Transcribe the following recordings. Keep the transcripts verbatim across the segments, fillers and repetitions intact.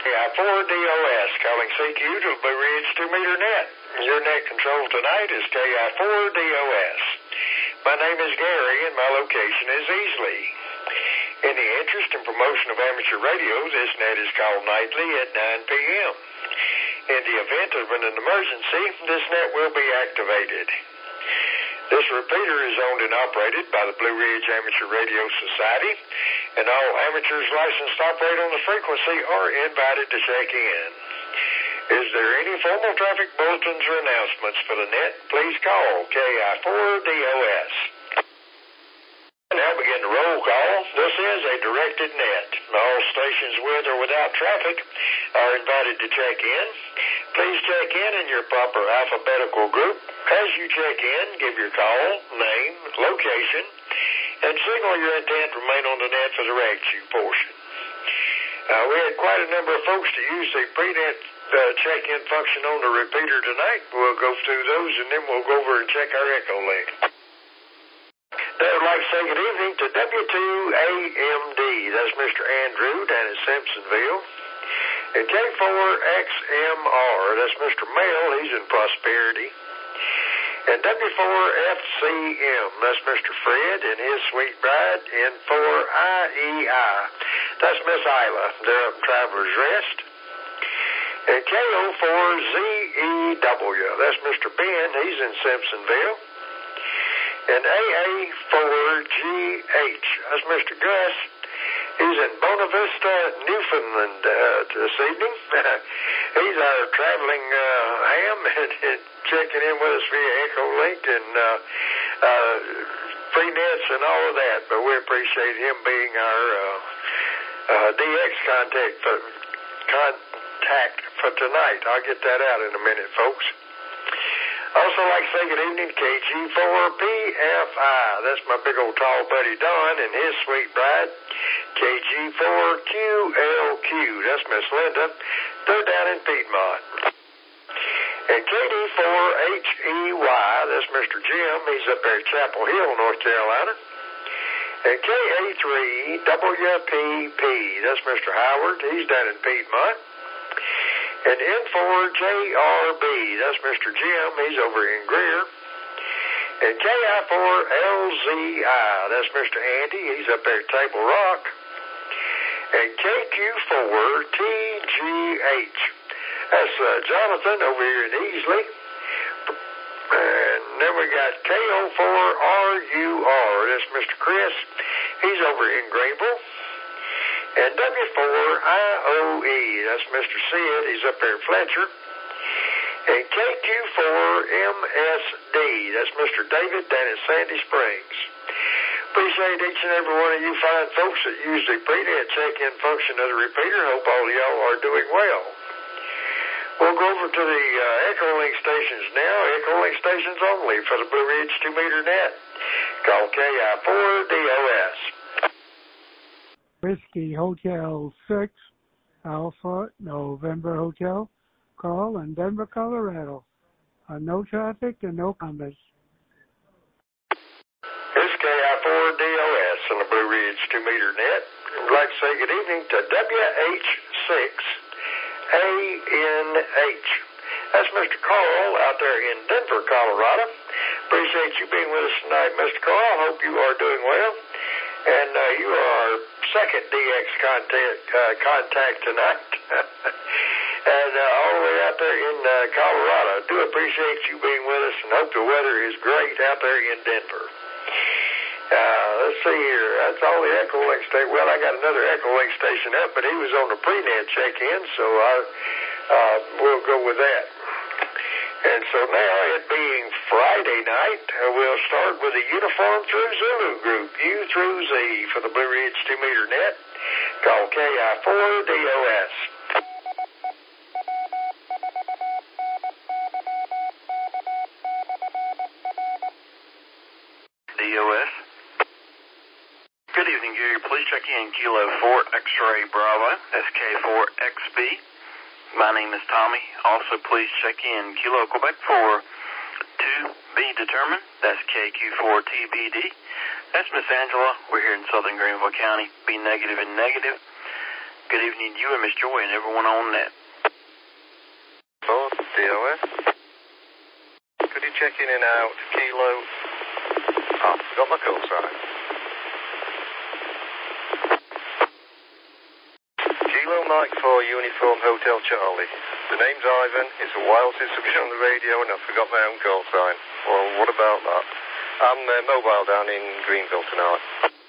I four D O S, calling C Q to the Blue Ridge two meter net. Your net control tonight is K I four D O S. My name is Gary, and my location is Easley. In the interest and promotion of amateur radio, this net is called nightly at nine p.m. In the event of an emergency, this net will be activated. This repeater is owned and operated by the Blue Ridge Amateur Radio Society, and all amateurs licensed to operate on the frequency are invited to check in. Is there any formal traffic bulletins or announcements for the net? Please call K I four D O S. Now begin the roll call. This is a directed net. All stations with or without traffic are invited to check in. Please check in in your proper alphabetical group. As you check in, give your call, name, location, and signal your intent to remain on the net for the rag chew portion. Uh, we had quite a number of folks to use the pre-net uh, check-in function on the repeater tonight. We'll go through those, and then we'll go over and check our echo link. I would like to say good evening to W two A M D. That's Mister Andrew down in Simpsonville. And K four X M R. That's Mister Mel. He's in Prosperity. And W four F C M. That's Mister Fred and his sweet bride. And four I E I. That's Miss Isla. They're up in Traveler's Rest. And K O four Z E W. That's Mister Ben. He's in Simpsonville. And A A four G H, that's Mister Gus. He's in Bona Vista, Newfoundland uh, this evening. He's our traveling uh, ham and, and checking in with us via Echo Link and uh, uh, free nets and all of that. But we appreciate him being our uh, uh, D X contact for, contact for tonight. I'll get that out in a minute, folks. Also like to say good evening to K G four P F I. That's my big old tall buddy Don and his sweet bride. K G four Q L Q. That's Miss Linda. They're down in Piedmont. And K D four H E Y. That's Mister Jim. He's up there at Chapel Hill, North Carolina. And K A three W P P. That's Mister Howard. He's down in Piedmont. And N four J R B, that's Mister Jim, he's over in Greer. And K I four L Z I, that's Mister Andy, he's up there at Table Rock. And K Q four T G H, that's uh, Jonathan over here in Easley. And then we got K O four R U R, that's Mister Chris, he's over in Greenville. And W four I O E, that's Mister Sid, he's up there in Fletcher. And K Q four M S D, that's Mister David down in Sandy Springs. Appreciate each and every one of you fine folks that use the pre-net check-in function of the repeater. Hope all of y'all are doing well. We'll go over to the uh, Echo Link stations now. Echo Link stations only for the Blue Ridge two meter net. Call K I four D O S. Whiskey Hotel six, Alpha November Hotel, call in Denver, Colorado. Uh, no traffic and no comments. This is K I four D O S on the Blue Ridge two meter net. I'd like to say good evening to W H six A N H. That's Mister Carl out there in Denver, Colorado. Appreciate you being with us tonight, Mister Carl. Hope you are doing well. And uh, you are our second D X contact, uh, contact tonight. and uh, all the way out there in uh, Colorado. Do appreciate you being with us and hope the weather is great out there in Denver. Uh, let's see here. That's all the Echo Link station. Well, I got another Echo Link station up, but he was on the pre-net check-in, so I, uh, we'll go with that. And so now, it being Friday night, uh, we'll start with the Uniform Through Zulu group, U through Z, for the Blue Ridge two meter net. Call K I four D O S. D O S. Good evening, Gary. Please check in Kilo four X-Ray Bravo, S K four X B. My name is Tommy. Also, please check in Kilo Quebec four, to be determined. That's K Q four T B D. That's Miss Angela. We're here in southern Greenville County. Be negative and negative. Good evening to you and Miss Joy and everyone on net. Four D O S. Could you check in and out Kilo? Oh, forgot my call sign. Kilo Mike four Uniform Hotel Charlie. The name's Ivan. It's a while since I've been on the radio and I forgot my own call sign. Well, what about that? I'm uh, mobile down in Greenville tonight.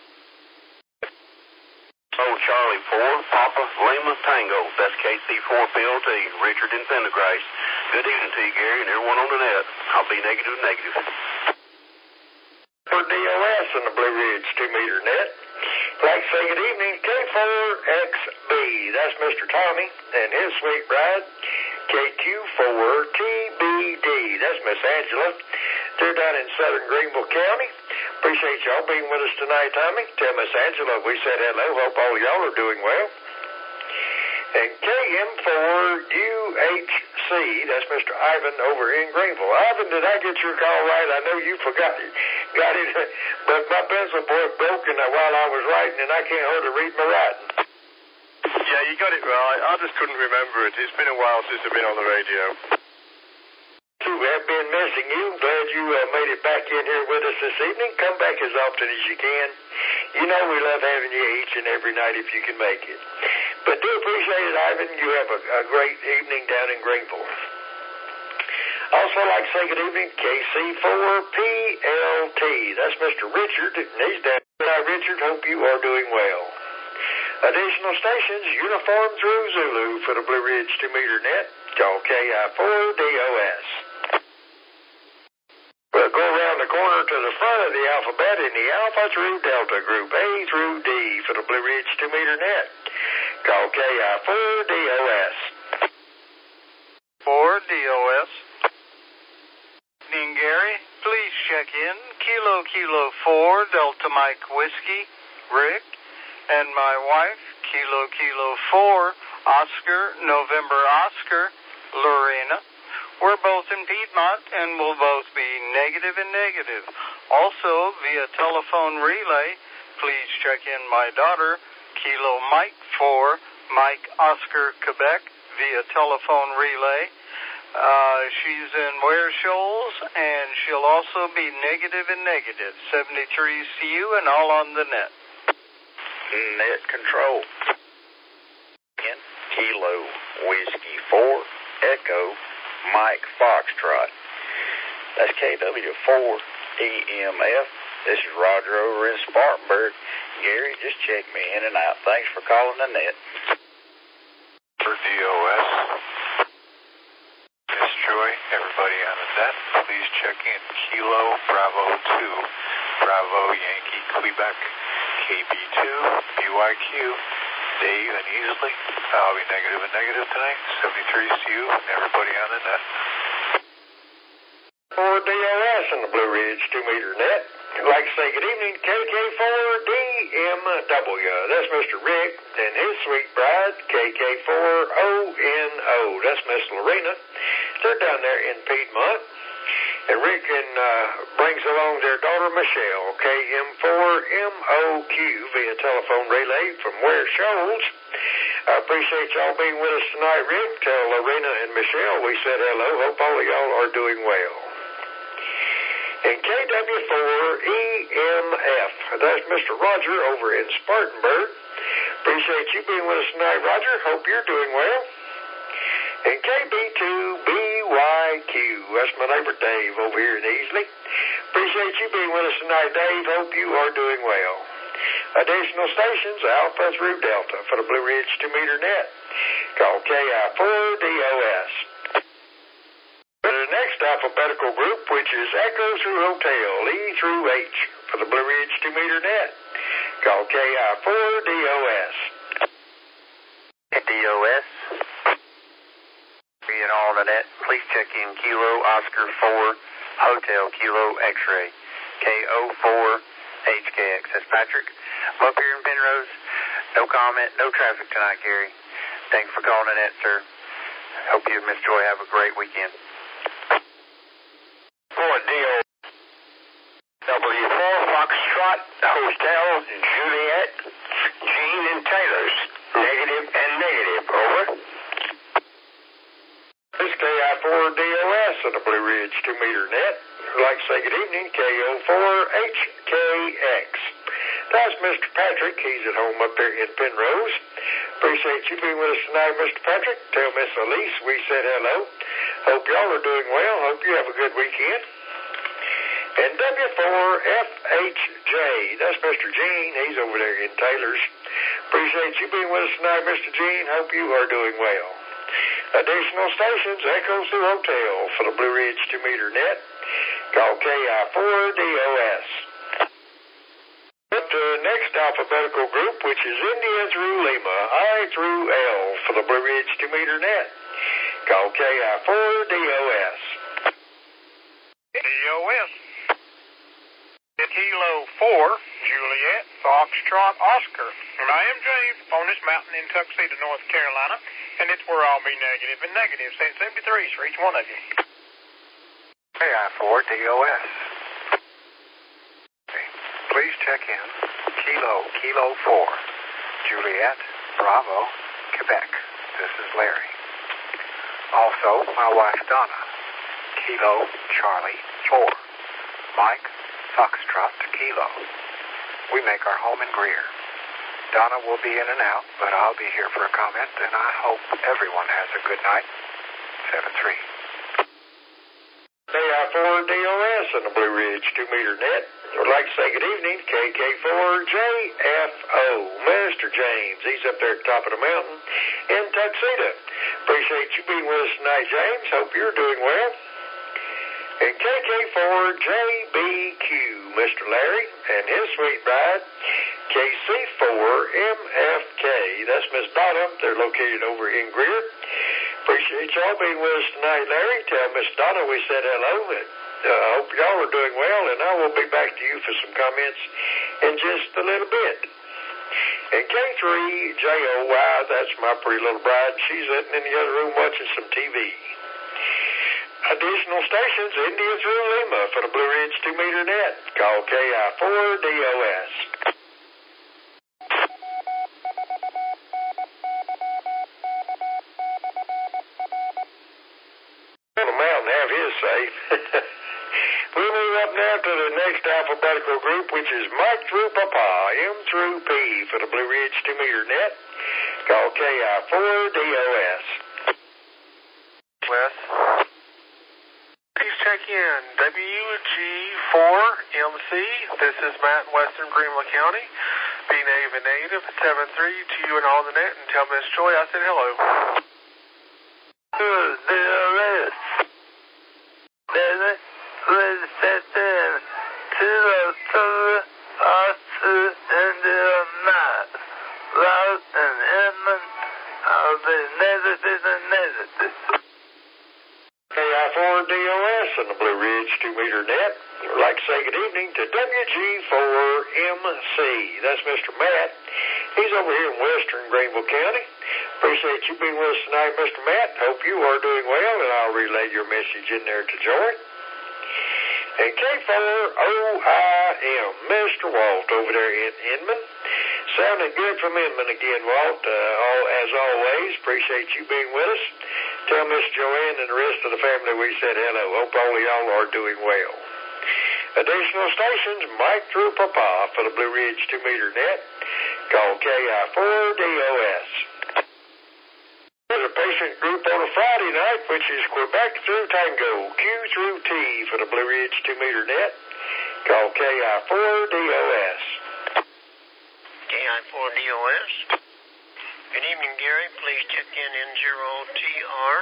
Oh, Charlie four, Papa Lima Tango. That's K C four P L T, Richard in Pendergrass. Good evening to you, Gary, and everyone on the net. I'll be negative, negative. For D O S on the Blue Ridge two meter net. I'd like to say good evening, K four X B. That's Mister Tommy and his sweet bride, K Q four T B D. That's Miss Angela. They're down in southern Greenville County. Appreciate y'all being with us tonight, Tommy. Tell Miss Angela we said hello. Hope all y'all are doing well. And K M four U H C, that's Mister Ivan over in Greenville. Ivan, did I get your call right? I know you forgot it. Got it, but my pencil board broke in while I was writing, and I can't hardly read my writing. Yeah, you got it right. I just couldn't remember it. It's been a while since I've been on the radio. We have been missing you. Glad you uh, made it back in here with us this evening. Come back as often as you can. You know we love having you each and every night if you can make it. But do appreciate it, Ivan. You have a, a great evening down in Greenville. Also like to say good evening, K C four P L T. That's Mister Richard, and he's down. Hi, Richard. Hope you are doing well. Additional stations, Uniform through Zulu for the Blue Ridge two meter net. Call K I four D O S. We'll go around the corner to the front of the alphabet in the Alpha through Delta group, A through D for the Blue Ridge two meter net. Call K I four D O S. four D O S. Evening, Gary. Please check in. Kilo Kilo four Delta Mike Whiskey, Rick, and my wife, Kilo Kilo four Oscar November Oscar, Lorena. We're both in Piedmont and will both be negative and negative. Also, via telephone relay, please check in my daughter, Kilo Mike four, Mike Oscar, Quebec, via telephone relay. Uh, she's in Ware Shoals, and she'll also be negative and negative. seventy-three C U and all on the net. Net control. In Kilo Whiskey four, Echo, Mike Foxtrot. That's K W four E M F. This is Roger over in Spartanburg. Gary, just check me in and out. Thanks for calling the net. For D O S, Miss Joy, everybody on the net, please check in Kilo Bravo two, Bravo Yankee Quebec, K B two, B Y Q, Dave and Easley. I'll be negative and negative tonight. seventy-three C U, everybody on the net. For D O S on the Blue Ridge two meter net. I'd like to say good evening, K K four D M W. That's Mister Rick and his sweet bride, K K four O N O. That's Miss Lorena. They're down there in Piedmont. And Rick and, uh, brings along their daughter, Michelle, K M four M O Q, via telephone relay from Ware Shoals. I appreciate y'all being with us tonight, Rick. Tell Lorena and Michelle we said hello. Hope all of y'all are doing well. And K W four E M F, that's Mister Roger over in Spartanburg. Appreciate you being with us tonight, Roger. Hope you're doing well. And K B two B Y Q, that's my neighbor Dave over here in Easley. Appreciate you being with us tonight, Dave. Hope you are doing well. Additional stations, Alpha through Delta for the Blue Ridge two meter net. Call K I four D O S. For the next alphabetical group, which is Echo through Hotel, E through H for the Blue Ridge two meter net. Call K I four D O S. D O S. Being on the net, please check in Kilo Oscar four Hotel Kilo X-ray, K O four H K X. That's Patrick. I'm up here in Penrose. No comment, no traffic tonight, Gary. Thanks for calling the net, sir. Hope you and Miss Joy have a great weekend. For D O W four Foxtrot Hotel Juliet, Jean and Taylor's, negative four D O S on the Blue Ridge two meter net. I'd like to say good evening, K O four H K X. That's Mister Patrick. He's at home up there in Penrose. Appreciate you being with us tonight, Mister Patrick. Tell Miss Elise we said hello. Hope y'all are doing well. Hope you have a good weekend. And W four F H J, that's Mister Gene. He's over there in Taylor's. Appreciate you being with us tonight, Mister Gene. Hope you are doing well. Additional stations, Echo Zoo Hotel for the Blue Ridge two meter net. Call K I four D O S. But the next alphabetical group, which is India through Lima, I through L for the Blue Ridge two meter net. Call K I four D O S. D O S. Kilo four, Juliet, Foxtrot, Oscar. And I am James on this mountain in Tuxedo, North Carolina, and it's where I'll be negative and negative. Set seventy-threes for each one of you. K I four D O S. Okay. Please check in. Kilo, Kilo four, Juliet, Bravo, Quebec. This is Larry. Also, my wife Donna. Kilo, Charlie, four, Mike, Foxtrot to Kilo. We make our home in Greer. Donna will be in and out, but I'll be here for a comment, and I hope everyone has a good night. seven three. K I four D O S on the Blue Ridge two meter net. I'd like to say good evening, K K four J F O. Mister James, he's up there at the top of the mountain in Tuxedo. Appreciate you being with us tonight, James. Hope you're doing well. And K K four J B Q, Mister Larry, and his sweet bride, K C four M F K. That's Miss Donna. They're located over in Greer. Appreciate y'all being with us tonight, Larry. Tell Miss Donna we said hello. And I uh, hope y'all are doing well, and I will be back to you for some comments in just a little bit. And K three J O Y, that's my pretty little bride. She's sitting in the other room watching some T V. Additional stations, India through Lima for the Blue Ridge two meter net. Call K I four D O S. On the mountain have his say. We'll move up now to the next alphabetical group, which is Mike through Papa, M through P for the Blue Ridge two meter net. Call K I four D O S. Wes. Please check in. W G four M C. This is Matt in Western Greenville County. Be native and negative. seven three to you and all the net. And tell Miss Joy I said hello. Good. D O S. David, please check in. Kilo two, Oscar, India nine. Loud and Edmund. I'll be negative and negative. K I four D O S on the Blue Ridge two meter net. I'd like to say good evening to W G four M C. That's Mister Matt. He's over here in Western Greenville County. Appreciate you being with us tonight, Mister Matt. Hope you are doing well, and I'll relay your message in there to Joy. And K four O I M, Mister Walt over there in Inman. Sounding good from Inman again, Walt. Uh, all, as always, appreciate you being with us. Tell Miss Joanne and the rest of the family we said hello. Hope all of y'all are doing well. Additional stations, Mike through Papa for the Blue Ridge two meter net. Call K I four D O S. There's a patient group on a Friday night, which is Quebec through Tango, Q through T for the Blue Ridge two meter net. Call K I four D O S. K I four D O S. Good evening, Gary. Please check in N zero T R.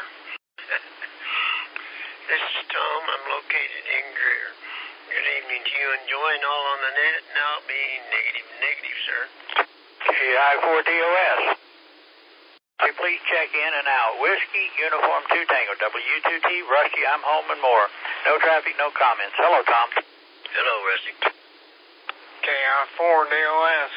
This is Tom. I'm located in Greer. Good evening to you and Joy and all on the net. And I'll be negative, negative, sir. K I four D O S. Please check in and out. Whiskey, Uniform two Tango, W two T, Rusty, I'm home and more. No traffic, no comments. Hello, Tom. Hello, Rusty. K I four D O S.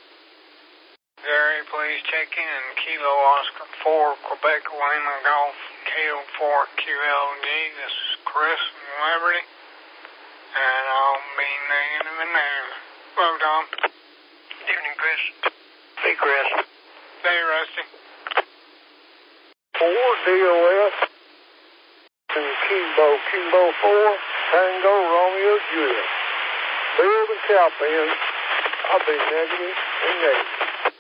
Gary, please check in. Kilo Oscar four, Quebec, Lima Golf, K O four Q L G. This is Chris from Liberty. And I'll be negative and negative. Hello, Tom. Good evening, Chris. Hey, Chris. Hey, Rusty. four D O S. Bravo Kilo four, Tango Romeo Juliet. Field and Cowpens, I'll be negative and negative.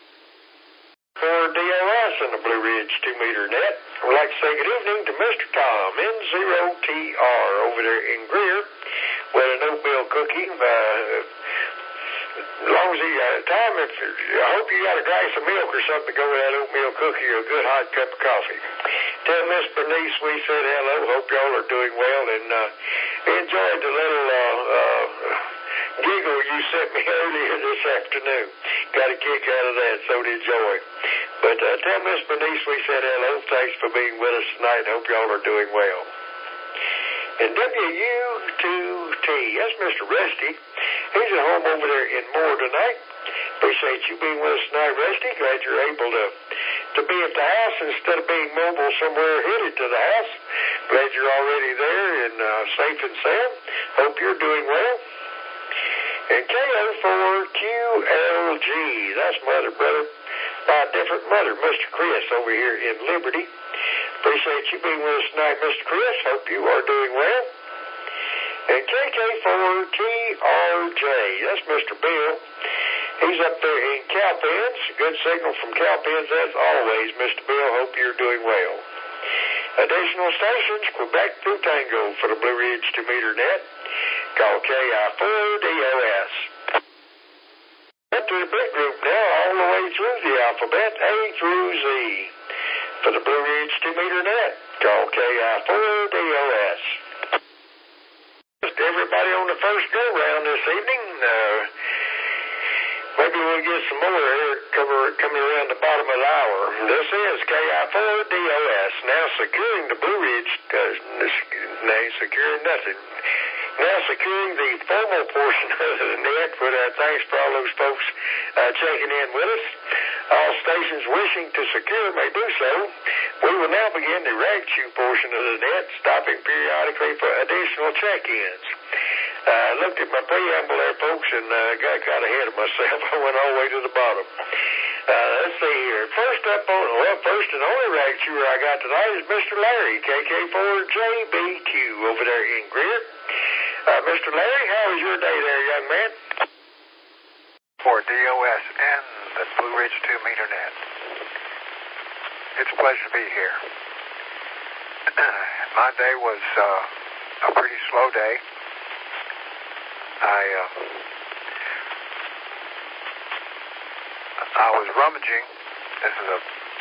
For D O S and the Blue Ridge two meter net, I'd like to say good evening to Mister Tom, N zero T R, over there in Greer, with an oatmeal cookie. Uh, as long as he got time, if, I hope you got a glass of milk or something to go with that oatmeal cookie or a good hot cup of coffee. Tell Miss Bernice we said hello. Hope y'all are doing well, and uh, enjoyed the little uh, uh, giggle you sent me earlier this afternoon. Got a kick out of that, so did Joy. But uh, tell Miss Bernice we said hello. Thanks for being with us tonight. Hope y'all are doing well. And W U two T, that's Mister Rusty. He's at home over there in Moore tonight. Appreciate you being with us tonight, Rusty. Glad you're able to, to be at the house instead of being mobile somewhere headed to the house. Glad you're already there and uh, safe and sound. Hope you're doing well. And K O four Q L G, that's mother, brother, by a different mother, Mister Chris over here in Liberty. Appreciate you being with us tonight, Mister Chris. Hope you are doing well. And K K four T R J, that's Mister Bill. He's up there in Cowpens. Good signal from Cowpens as always, Mister Bill. Hope you're doing well. Additional stations, Quebec through Tango for the Blue Ridge two meter net. Call K I four D O S. Up to the big group now, all the way through the alphabet, A through Z. For the Blue Ridge two meter net, call K I four D O S. Just everybody on the first go-round this evening. Uh, maybe we'll get some more here cover, coming around the bottom of the hour. This is K I four D O S, now securing the Blue Ridge, uh, no, securing nothing. Now securing the formal portion of the net. With uh, thanks for all those folks uh, checking in with us. All stations wishing to secure may do so. We will now begin the rag chew portion of the net, stopping periodically for additional check-ins. I uh, looked at my preamble there, folks, and uh, got kind of ahead of myself. I went all the way to the bottom. Uh, let's see here. First up on, well, first and only rag chewer I got tonight is Mister Larry, K K four J B Q, over there in Greer. Uh, Mister Larry, how was your day there, young man? For D O S and the Blue Ridge two meter net. It's a pleasure to be here. My day was uh, a pretty slow day. I uh, I was rummaging. This is a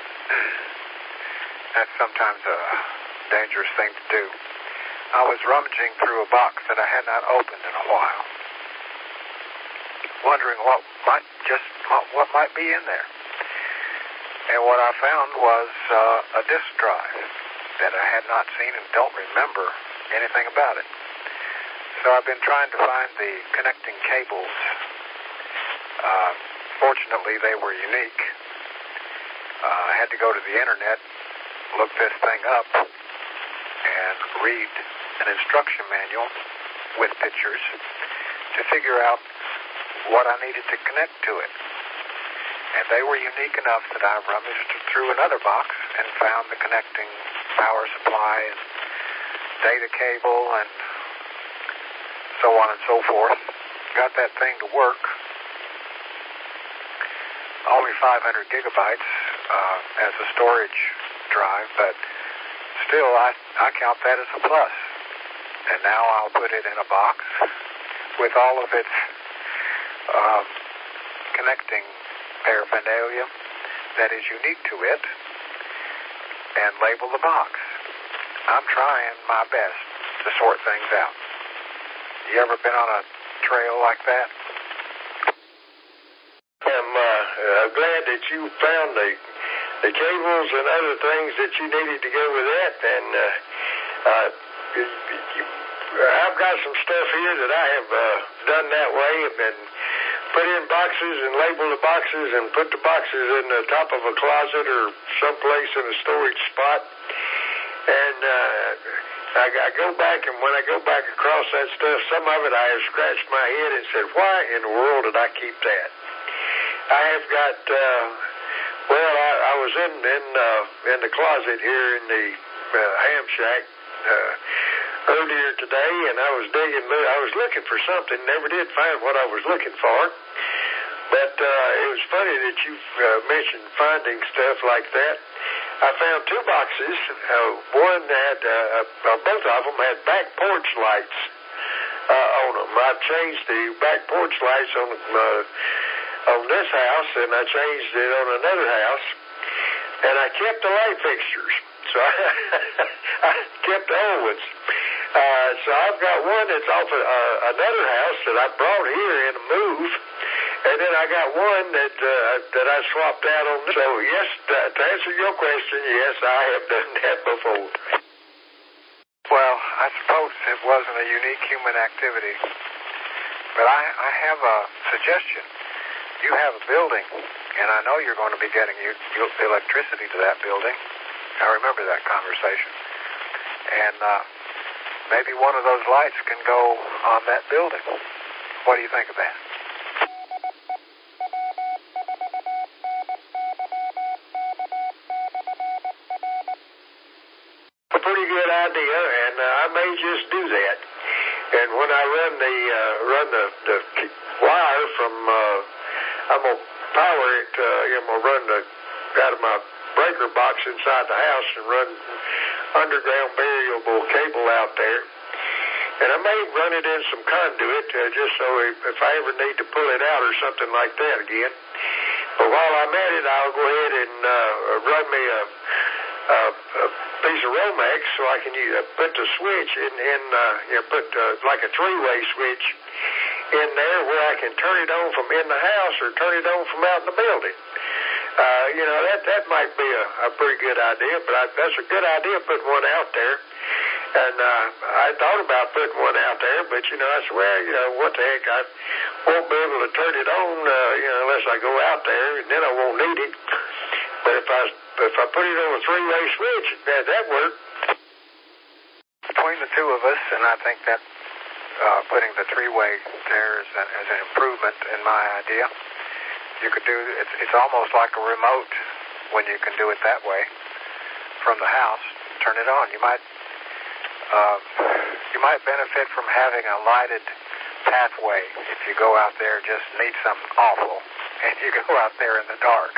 that's sometimes a dangerous thing to do. I was rummaging through a box that I had not opened in a while, wondering what might just what, what might be in there. And what I found was uh, a disk drive that I had not seen and don't remember anything about it. So I've been trying to find the connecting cables. Uh, fortunately, they were unique. Uh, I had to go to the internet, look this thing up, and read an instruction manual with pictures to figure out what I needed to connect to it. And they were unique enough that I rummaged through another box and found the connecting power supply and data cable and so on and so forth. Got that thing to work. Only five hundred gigabytes uh, as a storage drive, but still I, I count that as a plus. And now I'll put it in a box with all of its um, connecting paraphernalia that is unique to it and label the box. I'm trying my best to sort things out. You ever been on a trail like that? I'm uh, uh, glad that you found the the cables and other things that you needed to go with that. And uh, uh, you, you, I've got some stuff here that I have uh, done that way and put in boxes and labeled the boxes and put the boxes in the top of a closet or someplace in a storage spot. And uh, I, I go back, and when I go back across that stuff, some of it I have scratched my head and said, why in the world did I keep that? I have got, uh, well, I, I was in in, uh, in the closet here in the uh, ham shack uh, earlier today, and I was digging, I was looking for something, never did find what I was looking for. But uh, it was funny that you uh, mentioned finding stuff like that. I found two boxes. Uh, one had, uh, uh, both of them had back porch lights uh, on them. I've changed the back porch lights on uh, on this house, and I changed it on another house, and I kept the light fixtures. So I, I kept the old ones. Uh, so I've got one that's off of uh, another house that I brought here in a move, and then I got one that uh, that I swapped out on. So yes, to, to answer your question, yes, I have done that before. Well, I suppose it wasn't a unique human activity, but I, I have a suggestion. You have a building, and I know you're going to be getting you, you, electricity to that building. I remember that conversation. And uh, maybe one of those lights can go on that building. What do you think of that? A pretty good idea, and uh, I may just do that. And when I run the uh, run the, the wire from, uh, I'm gonna power it. Uh, I'm gonna run the out of my breaker box inside the house and run underground variable cable out there. And I may run it in some conduit uh, just so if, if I ever need to pull it out or something like that again. But while I'm at it, I'll go ahead and uh, run me a, a, a piece of Romex so I can uh, put the switch in, in uh, you know, put uh, like a three-way switch in there where I can turn it on from in the house or turn it on from out in the building. Uh, you know, that that might be a, a pretty good idea, but I, that's a good idea putting one out there. And uh, I thought about putting one out there, but, you know, I said, well, you know, what the heck, I won't be able to turn it on, uh, you know, unless I go out there, and then I won't need it. But if I if I put it on a three-way switch, that that work. Between the two of us, and I think that uh, putting the three-way there is, a, is an improvement in my idea. You could do, it's, it's almost like a remote when you can do it that way from the house. Turn it on. You might, uh, you might benefit from having a lighted pathway if you go out there and just need something awful, and you go out there in the dark.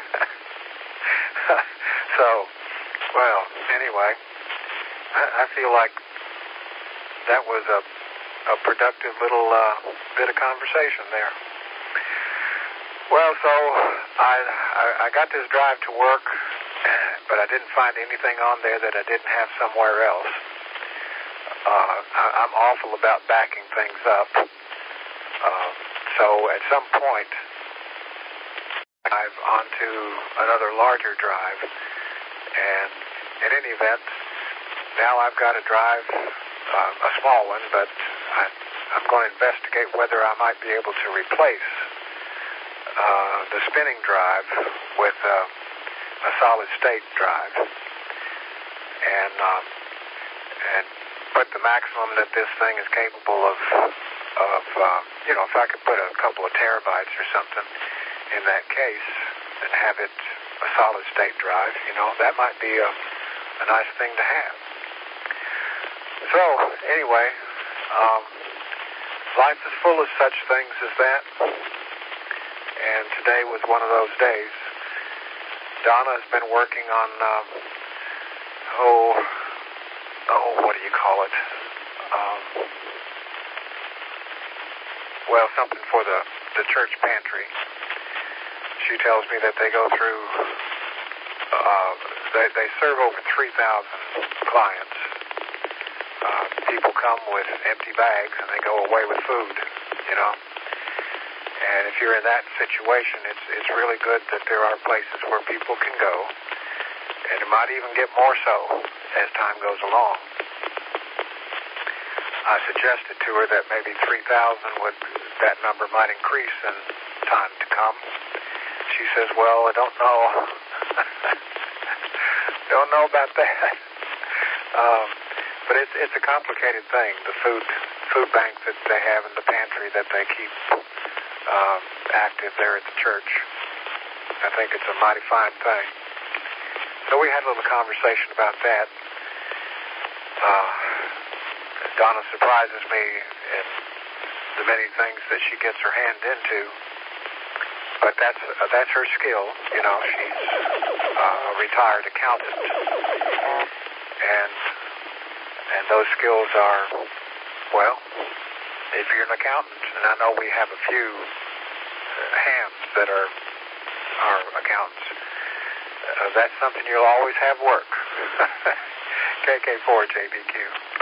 So, well, anyway, I, I feel like that was a, a productive little uh, bit of conversation there. Well, so I, I I got this drive to work, but I didn't find anything on there that I didn't have somewhere else. Uh, I, I'm awful about backing things up. Uh, so at some point, I've onto another larger drive, and in any event, now I've got a drive, uh, a small one, but I, I'm going to investigate whether I might be able to replace Uh, the spinning drive with uh, a solid state drive, and um, and put the maximum that this thing is capable of of uh, you know, if I could put a couple of terabytes or something in that case and have it a solid state drive, you know, that might be a, a nice thing to have. So anyway, um, life is full of such things as that. And today was one of those days. Donna has been working on, um, oh, oh, what do you call it? Um, well, something for the, the church pantry. She tells me that they go through, uh, they, they serve over three thousand clients. Uh, people come with empty bags and they go away with food, you know. And if you're in that situation, it's it's really good that there are places where people can go, and it might even get more so as time goes along. I suggested to her that maybe three thousand would, that number might increase in time to come. She says, well, I don't know. Don't know about that. Um, but it's it's a complicated thing, the food food bank that they have in the pantry that they keep Um, active there at the church. I think it's a mighty fine thing. So we had a little conversation about that. Uh, Donna surprises me in the many things that she gets her hand into. But that's uh, that's her skill. You know, she's uh, a retired accountant, and and those skills are, well, if you're an accountant, and I know we have a few hands that are are accountants, uh, that's something you'll always have work. K K four J B Q.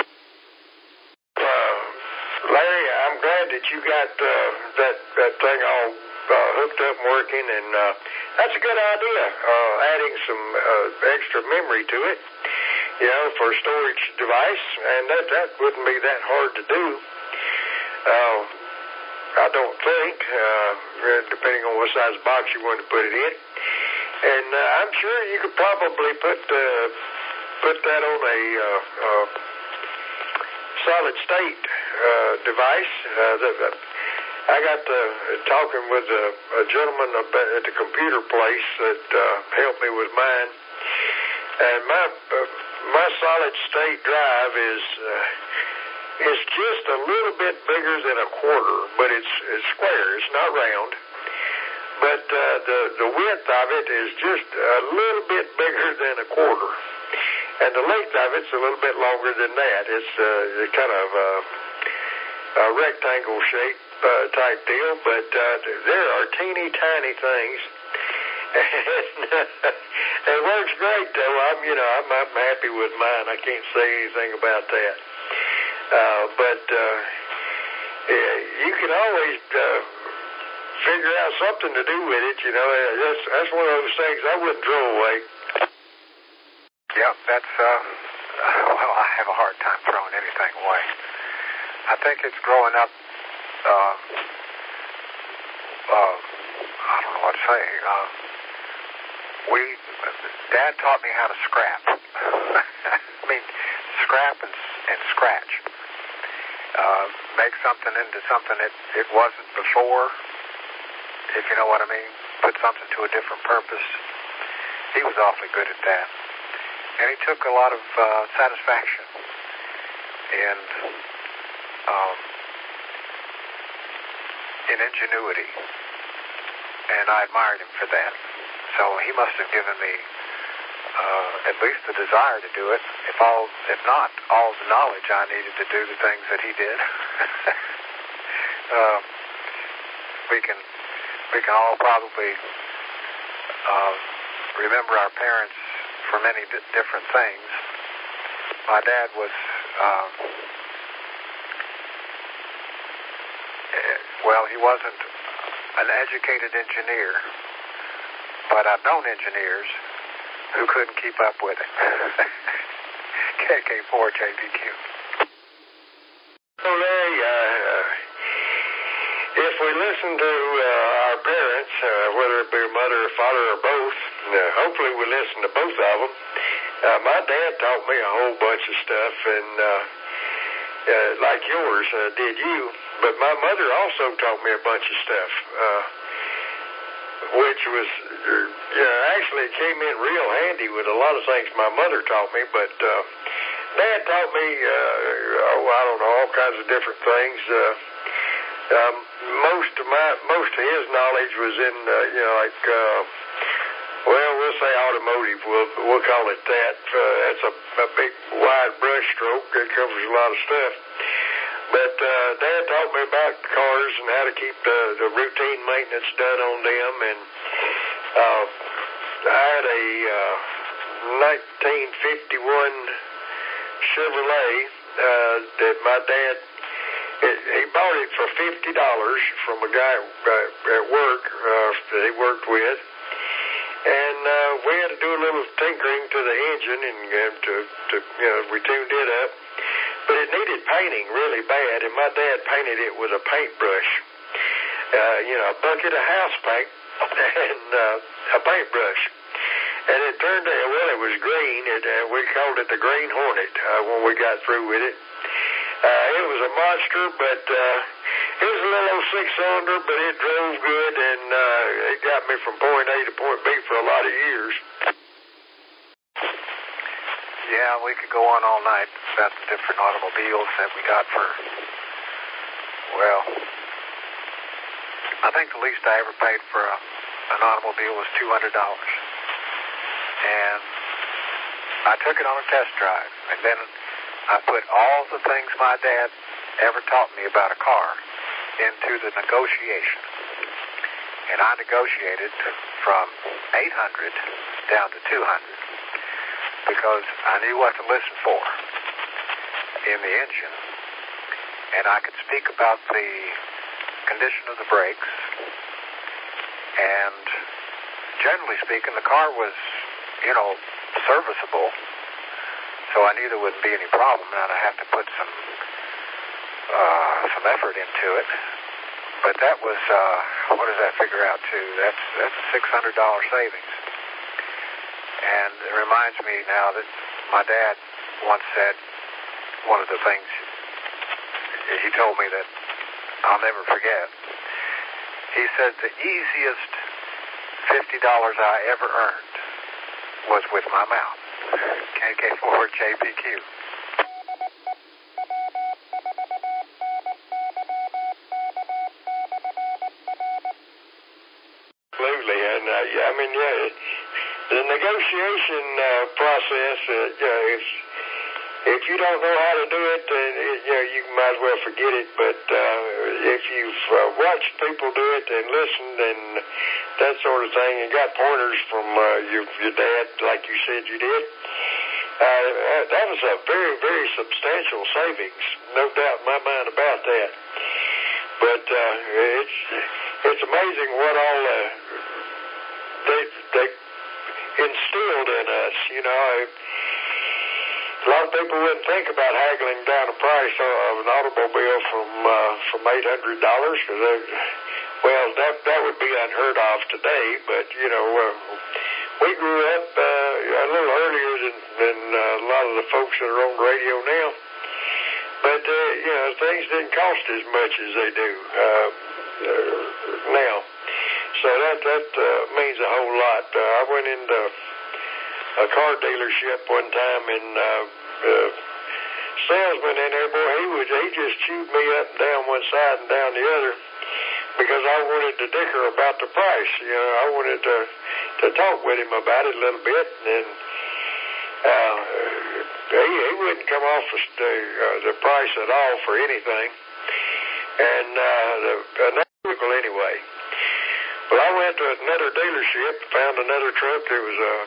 Uh, Larry, I'm glad that you got uh, that that thing all uh, hooked up and working, and uh, that's a good idea. Uh, adding some uh, extra memory to it, you know, for a storage device, and that that wouldn't be that hard to do. Uh, I don't think, uh, depending on what size box you want to put it in, and uh, I'm sure you could probably put uh, put that on a uh, uh, solid state uh, device. Uh, that, that I got uh, talking with a, a gentleman at the computer place that uh, helped me with mine, and my uh, my solid state drive is uh, is just a little bit bigger than a quarter, but it's, it's square. It's not round. But uh, the the width of it is just a little bit bigger than a quarter. And the length of it's a little bit longer than that. It's uh, kind of uh, a rectangle shape uh, type deal, but uh, there are teeny tiny things. And uh, it works great, though. I'm, you know, I'm, I'm happy with mine. I can't say anything about that. Uh, but uh, yeah, you can always uh, figure out something to do with it. You know, that's that's one of those things I wouldn't throw away. Yep, that's, uh, well, I have a hard time throwing anything away. I think it's growing up, uh, uh, I don't know what to say. Uh, we, Dad taught me how to scrap. I mean, scrap and, and scratch. Uh, make something into something it, it wasn't before, if you know what I mean. Put something to a different purpose. He was awfully good at that. And he took a lot of uh, satisfaction in um, in ingenuity, and I admired him for that. So he must have given me uh, at least the desire to do it, if all, if not all the knowledge I needed to do the things that he did. uh, we can we can all probably uh, remember our parents for many d- different things. My dad was, um, well, he wasn't an educated engineer, but I've known engineers who couldn't keep up with it. K K four J B Q. So, Larry, uh, if we listen to uh, our parents, uh, whether it be mother or father or both, uh, hopefully we listen to both of them. Uh, my dad taught me a whole bunch of stuff, and uh, uh, like yours uh, did you. But my mother also taught me a bunch of stuff, uh, which was, uh, yeah, actually it came in real handy with a lot of things my mother taught me. But uh, Dad taught me, uh, oh, I don't know, all kinds of different things. Uh, um, most of my, most of his knowledge was in, uh, you know, like. Uh, Well, we'll say automotive. We'll we'll call it that. Uh, that's a, a big, wide brush stroke that covers a lot of stuff. But uh, Dad taught me about cars and how to keep the, the routine maintenance done on them. And uh, I had a uh, nineteen fifty-one Chevrolet uh, that my dad, it, he bought it for fifty dollars from a guy uh, at work uh, that he worked with. And uh, we had to do a little tinkering to the engine and uh, to, to, you know, we tuned it up. But it needed painting really bad, and my dad painted it with a paintbrush. Uh, you know, a bucket of house paint and uh, a paintbrush. And it turned out, well, it was green, and uh, we called it the Green Hornet uh, when we got through with it. Uh, it was a monster, but uh, it was a little old six-cylinder, but it drove good, and uh, it got me from point A to point B for a lot of years. Yeah, we could go on all night about the different automobiles that we got for, well, I think the least I ever paid for a, an automobile was two hundred dollars. And I took it on a test drive, and then I put all the things my dad ever taught me about a car into the negotiation. And I negotiated from eight hundred down to two hundred because I knew what to listen for in the engine. And I could speak about the condition of the brakes. And generally speaking, the car was, you know, serviceable. So I knew there wouldn't be any problem, and I'd have to put some uh, some effort into it. But that was, uh, what does that figure out to? That's that's a six hundred dollars savings. And it reminds me now that my dad once said, one of the things he told me that I'll never forget, he said the easiest fifty dollars I ever earned was with my mouth. K K four J P Q. Absolutely, and uh, yeah, I mean, yeah, the negotiation uh, process, uh, you know, if if you don't know how to do it, then it, you know, you might as well forget it. But uh, if you've uh, watched people do it and listened and that sort of thing, and got pointers from uh, your your dad, like you said you did, uh, that was a very, very substantial savings, no doubt in my mind about that. But uh, it's it's amazing what all uh, they they instilled in us. You know, I, a lot of people wouldn't think about haggling down the price of an automobile from uh, from eight hundred dollars because, well, that that would be unheard of today. But you know, uh, we grew up uh, a little earlier than than uh, a lot of the folks that are on the radio now. But, uh, you know, things didn't cost as much as they do uh, uh, now. So that that uh, means a whole lot. Uh, I went into a car dealership one time, and uh, uh, salesman in there, boy, he, was, he just chewed me up and down one side and down the other because I wanted to dicker about the price. You know, I wanted to, to talk with him about it a little bit, and uh, He, he wouldn't come off the, uh, the price at all for anything, and uh, the, another vehicle anyway. Well, I went to another dealership, found another truck that was uh,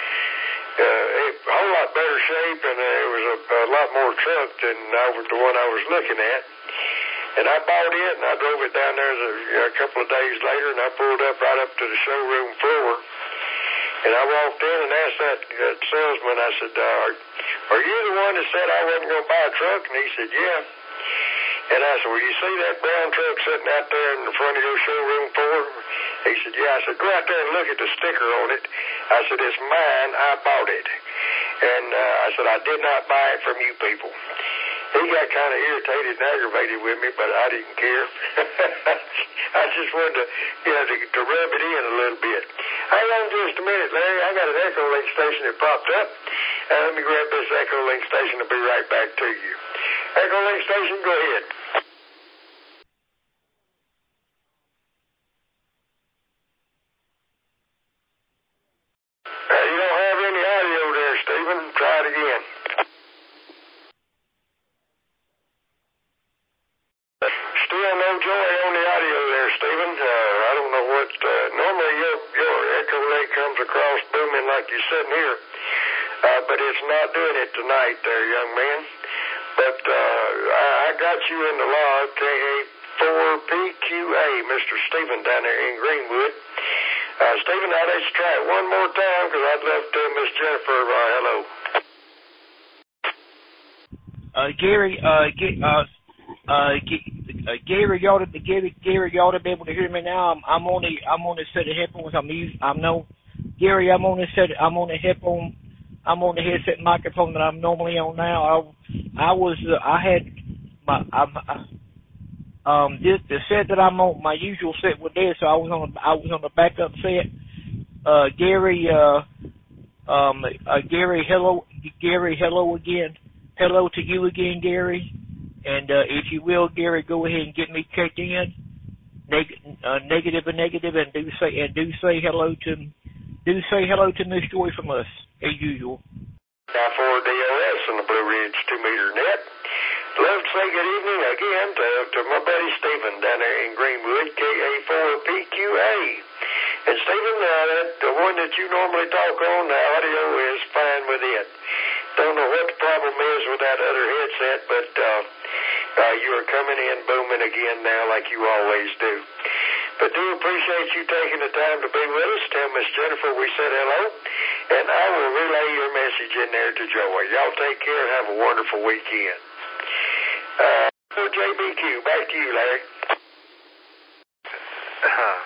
uh, a whole lot better shape, and uh, it was a, a lot more truck than I was, the one I was looking at. And I bought it, and I drove it down there a, a couple of days later, and I pulled up right up to the showroom floor. And I walked in and asked that, that salesman, I said, uh, are, are you the one that said I wasn't going to buy a truck? And he said, yeah. And I said, well, you see that brown truck sitting out there in the front of your showroom floor? He said, yeah. I said, go out there and look at the sticker on it. I said, it's mine. I bought it. And uh, I said, I did not buy it from you people. He got kind of irritated and aggravated with me, but I didn't care. I just wanted to, you know, to, to rub it in a little bit. Hang on just a minute, Larry. I got an Echolink station that popped up. Uh, let me grab this Echolink station and be right back to you. Echolink station, go ahead. Uh, you don't have any audio there, Stephen. Try it again. Still no joy on the audio there, Stephen. Uh, I don't know what, uh, normally your, your Echolink comes across booming like you're sitting here, uh, but it's not doing it tonight there, young man. But uh, I, I got you in the log, K A four P Q A, Mister Stephen down there in Greenwood. Uh, Stephen, I'd let you try it one more time because I'd love to tell Miss Jennifer uh, hello. Uh, Gary, uh, get, uh, uh, get, uh, Gary, you ought to, Gary, Gary, you ought to be able to hear me now. I'm, I'm on the, I'm on the set of headphones. I'm using, I'm no, Gary, I'm on the set, I'm on the headphone, I'm on the headset microphone that I'm normally on now. I, I was, uh, I had my, I, um, this, the set that I'm on, my usual set was there, so I was on, I was on the backup set. Uh, Gary, uh, Um, uh, Gary, hello, Gary, hello again. Hello to you again, Gary. And uh, if you will, Gary, go ahead and get me checked in. Neg- uh, negative and negative, and do say and do say hello to do say hello to Miss Joy from us as usual. Now for D O S on the Blue Ridge two meter net. Love to say good evening again to, to my buddy Stephen down there in Greenwood, K A four P Q A. And Stephen, uh, that, the one that you normally talk on, the audio is fine with it. Don't know what the problem is with that other headset, but uh, uh, you are coming in booming again now like you always do. But do appreciate you taking the time to be with us. Tell Miss Jennifer we said hello, and I will relay your message in there to Joey. Y'all take care and have a wonderful weekend. Uh, for J B Q, back to you, Larry. Uh,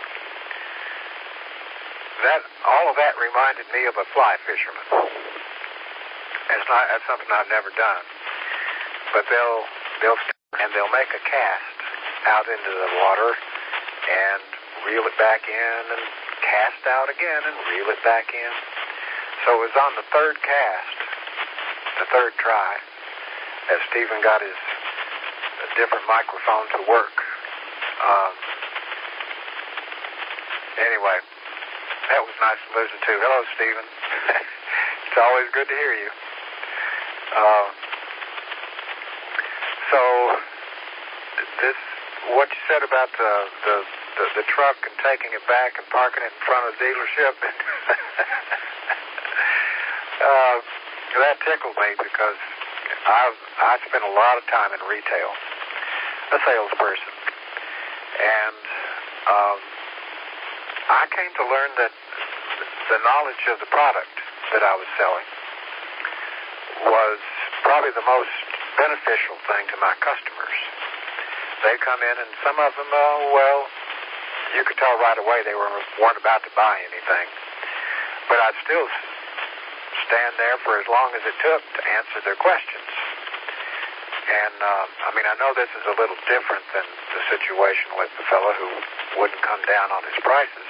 that all of that reminded me of a fly fisherman. It's not that's something I've never done, but they'll they'll and they'll make a cast out into the water and reel it back in and cast out again and reel it back in. So it was on the third cast, the third try, as Stephen got his different microphone to work. Um, anyway, that was nice to listen to. Hello, Stephen. It's always good to hear you. Uh, so, this, what you said about the, the, the, the truck and taking it back and parking it in front of the dealership, uh, that tickled me because I've, I spent a lot of time in retail, a salesperson, and um, I came to learn that the knowledge of the product that I was selling was probably the most beneficial thing to my customers. They come in, and some of them, uh, well, you could tell right away they were, weren't about to buy anything. But I'd still stand there for as long as it took to answer their questions. And, uh, I mean, I know this is a little different than the situation with the fellow who wouldn't come down on his prices.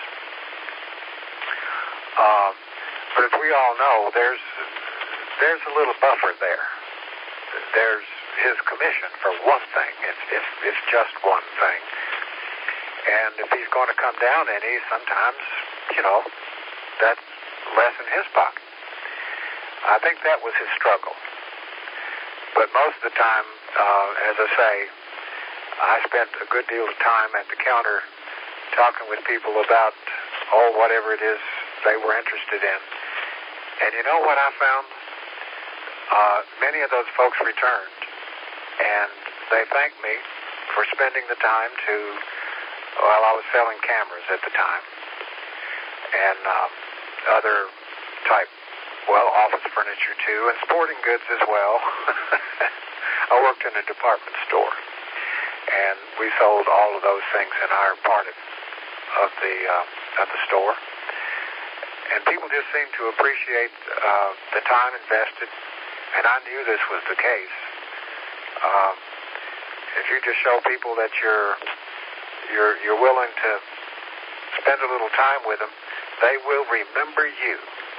Um, but as we all know, there's there's a little buffer there. There's his commission for one thing, if, if, if just one thing. And if he's going to come down any, sometimes, you know, that's less in his pocket. I think that was his struggle. But most of the time, uh, as I say, I spent a good deal of time at the counter talking with people about, oh, whatever it is they were interested in. And you know what I found? Uh, many of those folks returned, and they thanked me for spending the time to, well, I was selling cameras at the time, and um, other type, well, office furniture too, and sporting goods as well. I worked in a department store, and we sold all of those things in our part of, of the uh, of the store. And people just seemed to appreciate uh, the time invested, and I knew this was the case. Um, if you just show people that you're you're you're willing to spend a little time with them, they will remember you.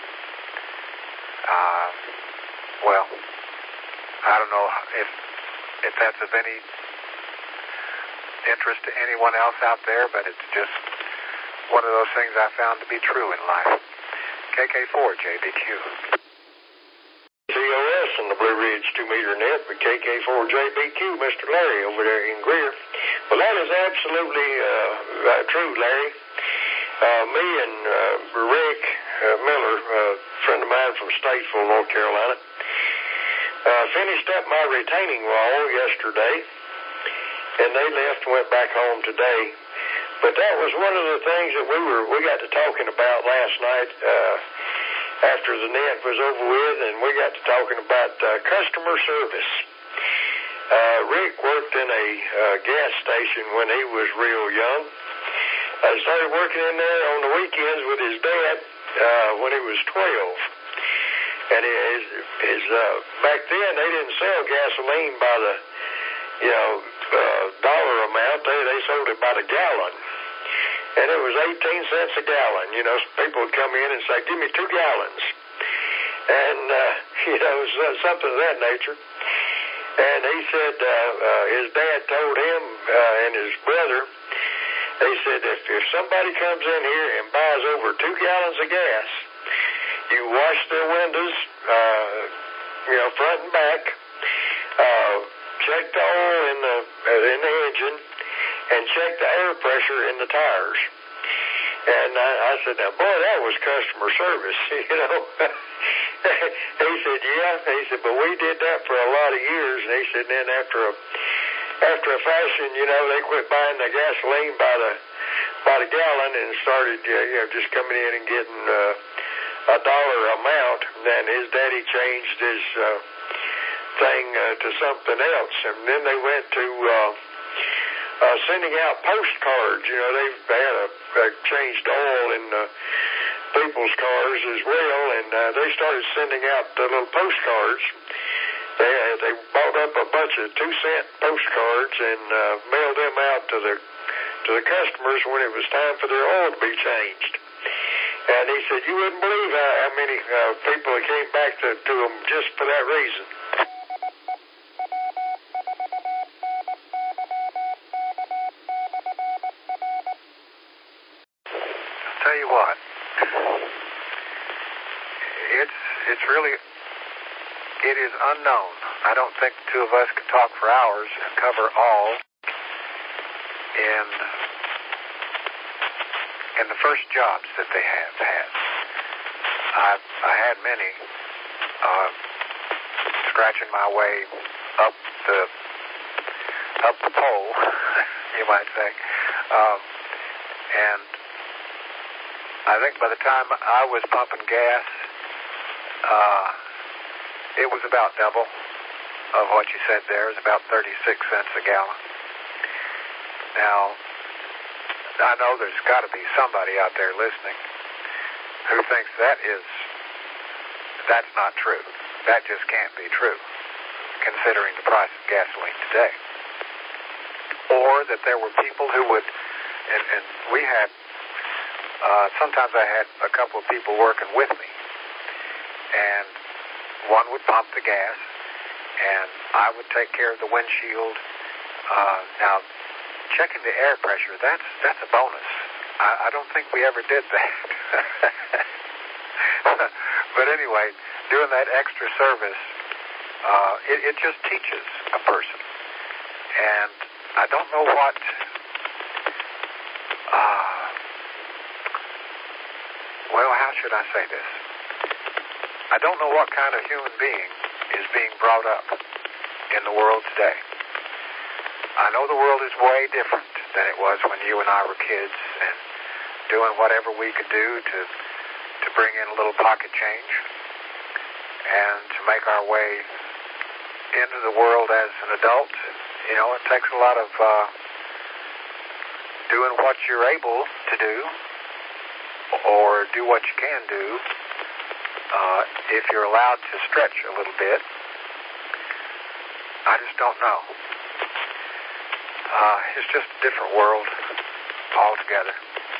Uh, well, I don't know if if that's of any interest to anyone else out there, but it's just one of those things I found to be true in life. K K four J B Q. C O S on the Blue Ridge two meter net with K K four J B Q, Mister Larry over there in Greer. Well, that is absolutely uh, uh, true, Larry. Uh, me and uh, Rick uh, Miller, a friend of mine from Statesville, North Carolina, uh, finished up my retaining wall yesterday, and they left and went back home today. But that was one of the things that we were we got to talking about last night uh, after the net was over with, and we got to talking about uh, customer service. Uh, Rick worked in a uh, gas station when he was real young. I uh, started working in there on the weekends with his dad uh, when he was twelve. And his, his uh, back then they didn't sell gasoline by the, you know, uh, dollar amount. They they sold it by the gallon, and it was eighteen cents a gallon. You know, people would come in and say, "Give me two gallons." and, uh, you know, something of that nature. And he said uh, uh, his dad told him uh, and his brother, they said, if, if somebody comes in here and buys over two gallons of gas, you wash their windows, uh, you know, front and back, uh, check the oil in the, uh, in the engine, and check the air pressure in the tires. And I, I said, now, boy, that was customer service, you know. He said, yeah. He said, but we did that for a lot of years. And he said, then after a after a fashion, you know, they quit buying the gasoline by the by the gallon and started, uh, you know, just coming in and getting uh, a dollar amount. And then his daddy changed his uh, thing uh, to something else. And then they went to uh, uh, sending out postcards. You know, they they had a, a changed oil in the people's cars as well, and uh, they started sending out the little postcards. They uh, they bought up a bunch of two cent postcards and uh, mailed them out to the to the customers when it was time for their oil to be changed. And he said, you wouldn't believe how, how many uh, people that came back to, to them just for that reason. I'll tell you what. It's it's really, it is unknown. I don't think the two of us could talk for hours and cover all in in the first jobs that they have had. I I had many, uh, scratching my way up the up the pole, you might say, um, and I think by the time I was pumping gas, Uh, it was about double of what you said there. It was about thirty-six cents a gallon. Now, I know there's got to be somebody out there listening who thinks that is, that's not true. That just can't be true, considering the price of gasoline today. Or that there were people who would, and, and we had, uh, sometimes I had a couple of people working with me, and one would pump the gas, and I would take care of the windshield. Uh, now, checking the air pressure, that's that's a bonus. I, I don't think we ever did that. But anyway, doing that extra service, uh, it, it just teaches a person. And I don't know what... Uh, well, how should I say this? I don't know what kind of human being is being brought up in the world today. I know the world is way different than it was when you and I were kids and doing whatever we could do to to bring in a little pocket change and to make our way into the world as an adult. You know, it takes a lot of uh, doing what you're able to do or do what you can do. Uh, if you're allowed to stretch a little bit, I just don't know. Uh, it's just a different world altogether.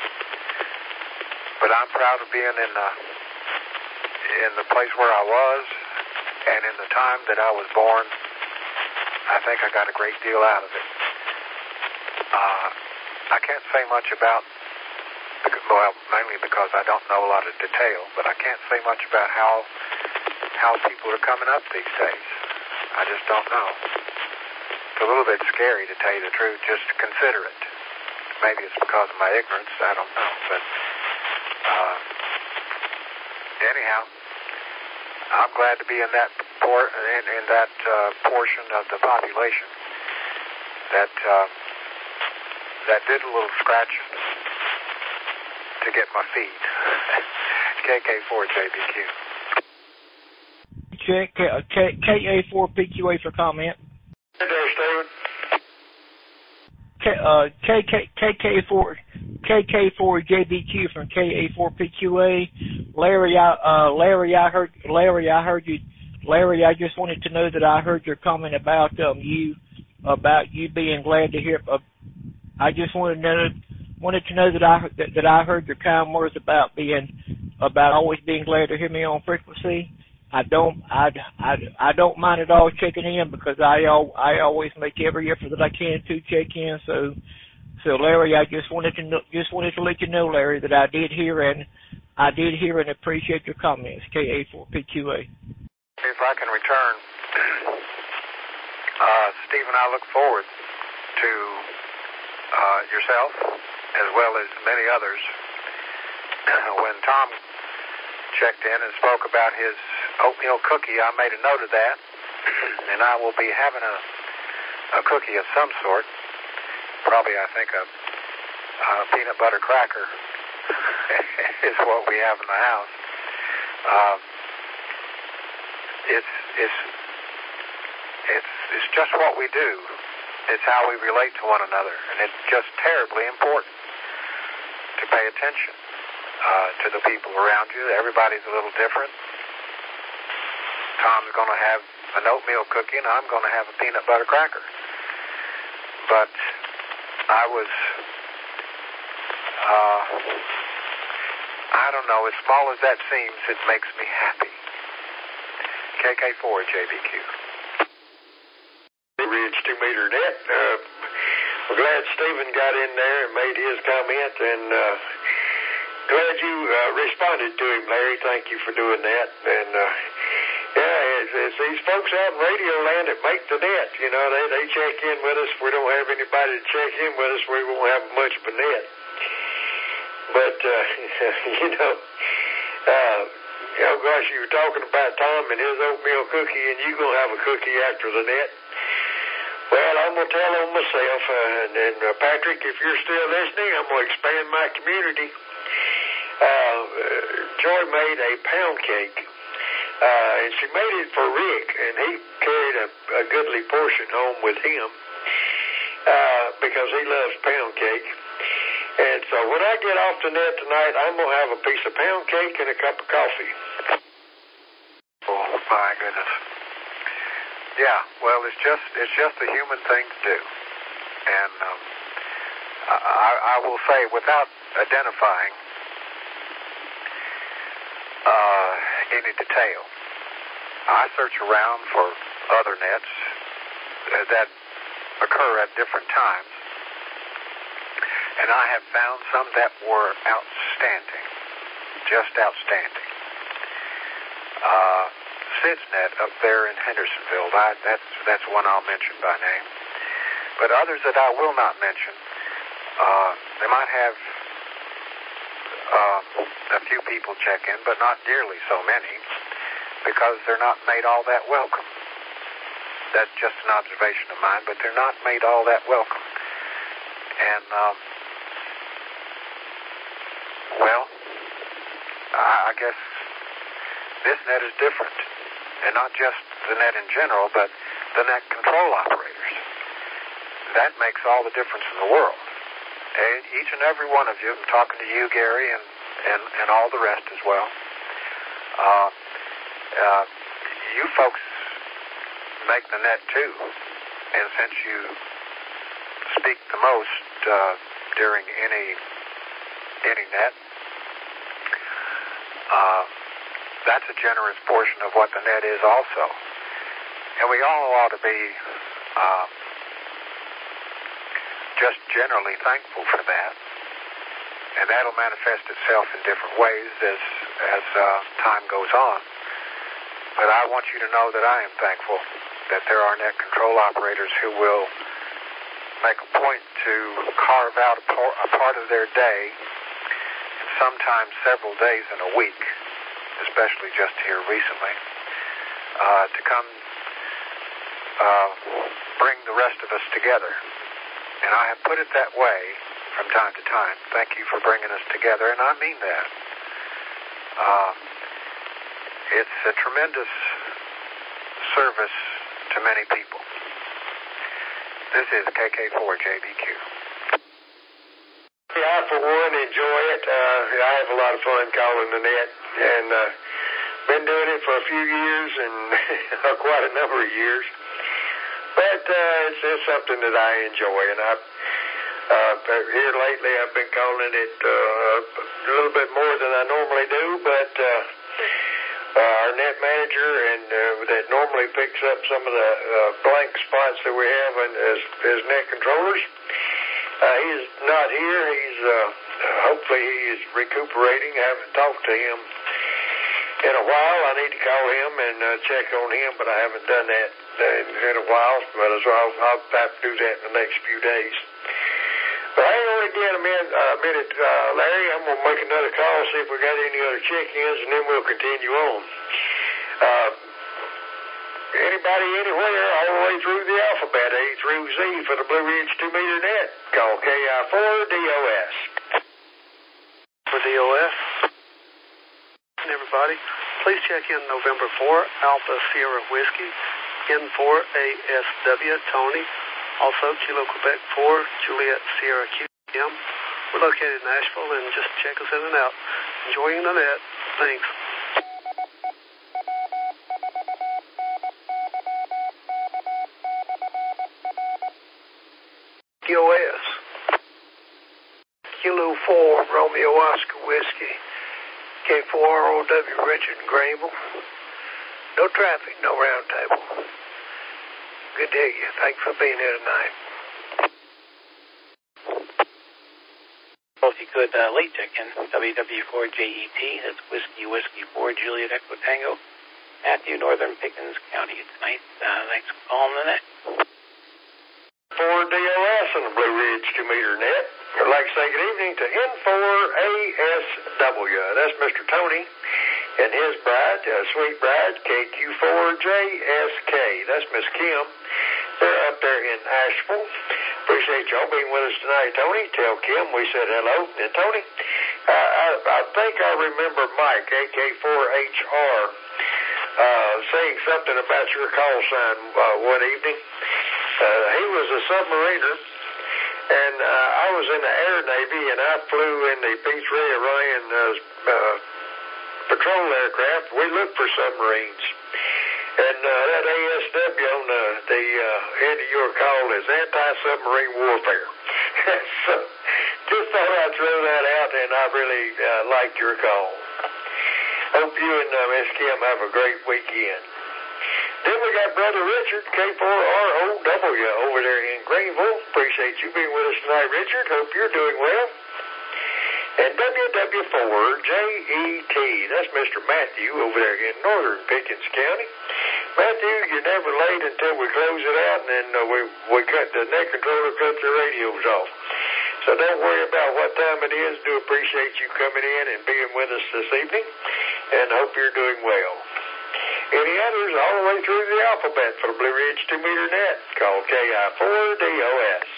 But I'm proud of being in the in the place where I was, and in the time that I was born. I think I got a great deal out of it. Uh, I can't say much about. Well, mainly because I don't know a lot of detail, but I can't say much about how how people are coming up these days. I just don't know. It's a little bit scary, to tell you the truth, just to consider it. Maybe it's because of my ignorance, I don't know. But uh, anyhow, I'm glad to be in that por- in, in that uh, portion of the population that uh, that did a little scratching to get my feed. K K four J B Q. K, K, K A four P Q A for comment. Hey there, Stephen. K, uh, K, K, K K four K K four J B Q from K A four P Q A. Larry, I, uh, Larry, I heard, Larry, I heard you, Larry, I just wanted to know that I heard your comment about, um, you, about you being glad to hear, uh, I just wanted to know, wanted to know that I, that, that I heard your kind words about being, about always being glad to hear me on frequency. I don't I, I, I don't mind at all checking in because I al- I always make every effort that I can to check in. So so Larry, I just wanted to know, just wanted to let you know, Larry, that I did hear and I did hear and appreciate your comments. K A four P Q A. If I can return, uh, Steve and I look forward to uh, yourself as well as many others. When Tom checked in and spoke about his oatmeal cookie, I made a note of that, and I will be having a, a cookie of some sort. Probably, I think, a, a peanut butter cracker is what we have in the house. Uh, it's it's it's it's just what we do. It's how we relate to one another, and it's just terribly important to pay attention uh, to the people around you. Everybody's a little different. Tom's going to have an oatmeal cookie, and I'm going to have a peanut butter cracker. But I was, uh, I don't know, as small as that seems, it makes me happy. K K four J B Q. Ridge two meter net. Uh, we're glad Stephen got in there and made his comment, and uh, glad you uh, responded to him, Larry. Thank you for doing that. And uh, yeah, it's, it's these folks out in Radio Land that make the net. You know, they they check in with us. If we don't have anybody to check in with us, we won't have much of a net. But uh, you know, uh, oh gosh, you were talking about Tom and his oatmeal cookie, and you gonna have a cookie after the net. Well, I'm going to tell on myself, uh, and, and uh, Patrick, if you're still listening, I'm going to expand my community. Uh, uh, Joy made a pound cake, uh, and she made it for Rick, and he carried a, a goodly portion home with him uh, because he loves pound cake. And so when I get off the net tonight, I'm going to have a piece of pound cake and a cup of coffee. Oh, my goodness. Yeah, well, it's just it's just a human thing to do, and um, I, I will say, without identifying uh, any detail, I search around for other nets that occur at different times, and I have found some that were outstanding, just outstanding. Uh, Sid's net up there in Hendersonville, I, that's that's one I'll mention by name. But others that I will not mention, uh, they might have uh, a few people check in, but not nearly so many, because they're not made all that welcome. That's just an observation of mine, but they're not made all that welcome. And, um, well, I, I guess this net is different. And not just the net in general, but the net control operators. That makes all the difference in the world. And each and every one of you, I'm talking to you, Gary, and, and, and all the rest as well. Uh, uh, you folks make the net too. And since you speak the most uh, during any any net, uh, that's a generous portion of what the net is also. And we all ought to be uh, just generally thankful for that. And that'll manifest itself in different ways as, as uh, time goes on. But I want you to know that I am thankful that there are net control operators who will make a point to carve out a, por- a part of their day, and sometimes several days in a week, especially just here recently, uh, to come uh, bring the rest of us together. And I have put it that way from time to time. Thank you for bringing us together, and I mean that. Uh, it's a tremendous service to many people. This is K K four J B Q. I, for one, enjoy it. Uh, I have a lot of fun calling the net, and uh, been doing it for a few years and quite a number of years. But uh, it's, it's something that I enjoy, and I uh, here lately I've been calling it uh, a little bit more than I normally do. But uh, uh, our net manager, and uh, that normally picks up some of the uh, blank spots that we have in, as, as net controllers. Uh, he's not here. He's uh, hopefully he is recuperating. I haven't talked to him in a while. I need to call him and uh, check on him, but I haven't done that in, in a while. But so I'll, I'll have to do that in the next few days. But hang on again a minute, uh, minute uh, Larry. I'm going to make another call, see if we got any other check-ins, and then we'll continue on. Uh, anybody anywhere all the way through the alphabet, A through Z for the Blue Ridge two meter net, call K I four D O S. For D O S, everybody, please check in November fourth, Alpha Sierra Whiskey, N four A S W, Tony. Also, Kilo Quebec four, Juliet Sierra Q M. We're located in Nashville, and just check us in and out. Enjoying the net. Thanks. D O S. Kilo four, Romeo Oscar Whiskey. K four R O W, Richard in Greenville. No traffic, no roundtable. Good day. Thanks for being here tonight. Well, if you could uh, late check in, W W four J E T, that's Whiskey Whiskey four, Juliet Echo Tango, Matthew, Northern Pickens County tonight. Uh, thanks for calling the net. For D O S on the Blue Ridge two meter net, I'd like to say good evening to N four A S W. That's Mister Tony and his bride, uh, sweet bride, K Q four J S K. That's Miss Kim. They're up there in Asheville. Appreciate y'all being with us tonight, Tony. Tell Kim we said hello. And Tony, uh, I, I think I remember Mike, A K four H R, uh, saying something about your call sign uh, one evening. Uh, he was a submariner, and uh, I was in the Air Navy, and I flew in the P three Orion uh, uh, patrol aircraft. We looked for submarines. And uh, that A S W on the, the uh, end of your call is anti-submarine warfare. So just thought I'd throw that out, and I really uh, like your call. Hope you and uh, Miss Kim have a great weekend. Then we got Brother Richard, K four R O W, over there in Greenville. Appreciate you being with us tonight, Richard. Hope you're doing well. And W W four J E T, that's Mister Matthew over there in Northern Pickens County. Matthew, you're never late until we close it out, and then uh, we, we cut the net controller, cuts the radios off. So don't worry about what time it is. Do appreciate you coming in and being with us this evening, and hope you're doing well. Any others all the way through the alphabet for the Blue Ridge two meter net, call K I four D O S.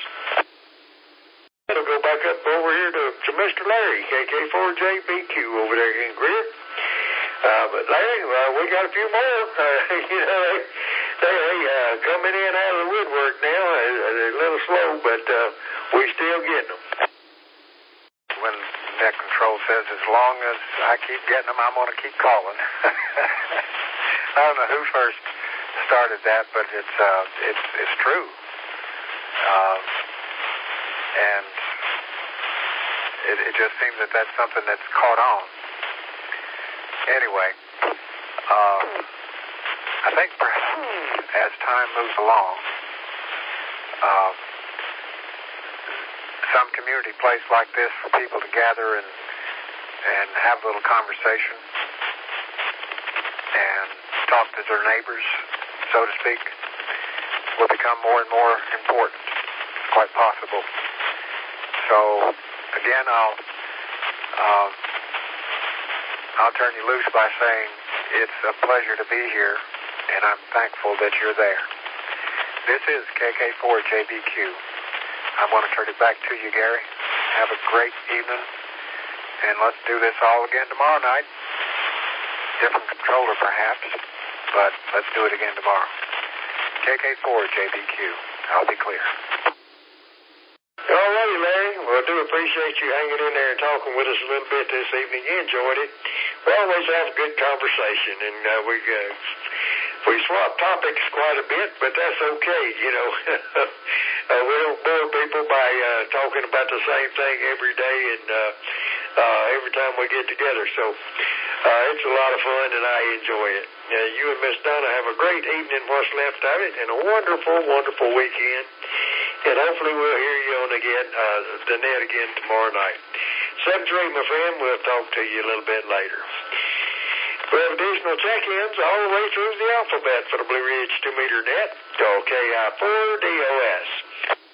We'll go back up over here to, to Mister Larry, K K four J B Q over there in Greer. Uh, but Larry, uh, we got a few more. Uh, you know, they, they, they uh, coming in out of the woodwork now. They're a little slow, but uh, we still getting them. When net control says, as long as I keep getting them, I'm going to keep calling. I don't know who first started that, but it's uh, it's it's true. Um, and it, it just seems that that's something that's caught on. Anyway, uh, I think perhaps as time moves along, uh, some community place like this for people to gather and and have a little conversation and talk to their neighbors, so to speak, will become more and more important. It's quite possible. So, again, I'll uh, I'll turn you loose by saying it's a pleasure to be here, and I'm thankful that you're there. This is K K four J B Q. I'm going to turn it back to you, Gary. Have a great evening, and let's do this all again tomorrow night. Different controller, perhaps, but let's do it again tomorrow. K K four J B Q. I'll be clear. All righty, Larry. Well, I do appreciate you hanging in there and talking with us a little bit this evening. You enjoyed it. We always have a good conversation, and uh, we uh, we swap topics quite a bit, but that's okay, you know. uh, we don't bore people by uh, talking about the same thing every day and uh, uh, every time we get together. So Uh, it's a lot of fun, and I enjoy it. Uh, you and Miss Donna have a great evening, what's left of it, and a wonderful, wonderful weekend. And hopefully we'll hear you on again, uh, the net again tomorrow night. seven three, my friend, we'll talk to you a little bit later. We have additional check-ins all the way through the alphabet for the Blue Ridge two meter net. Call K I four D O S.